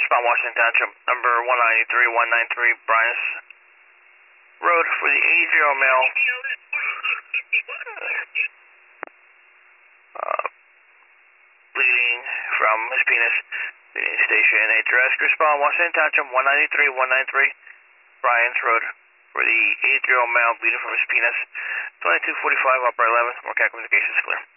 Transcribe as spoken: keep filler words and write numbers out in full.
Respond Washington Township, number one ninety-three, one ninety-three Bryant Road for the eight zero male. Uh, bleeding from his penis. Bleeding station address. Respond Washington Township, one ninety-three, one ninety-three Bryant Road for the eight zero male bleeding from his penis. twenty-two forty-five, upper eleven. More communications clear.